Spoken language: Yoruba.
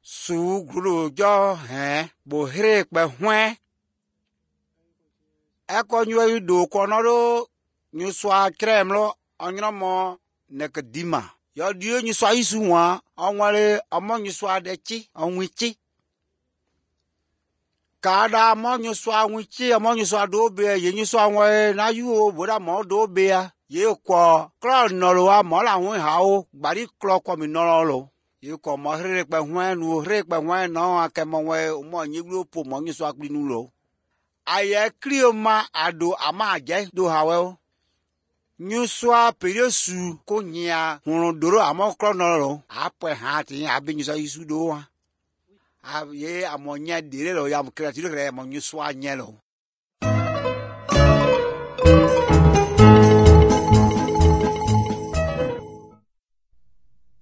su gulu jo bo here pe hwen eko nyu do kono nyu swa kremlo onyomo nekedima yo dio nyu swa isu wa onwale omo nyu swa de chi onwichi kada mo nyu swa nwichi omo nyu swa do be ye nyu swa nwe na yu o boda mo do be ya ye ko kro no lo wa mo la hwen ha o gbari kro ko mi no lo ye ko mo here pe hwen nu here pe hwen no akemo we mo nyiglo po mo nyu swa kli nu lo aye krioma ado ama je do hawe nyu swa peresu ko nya hunu doro amo kro no lo apwe ha ti abi nyu swa isu do wa ye amonya dire lo ya mo kreati lo mo nyu swa nye lo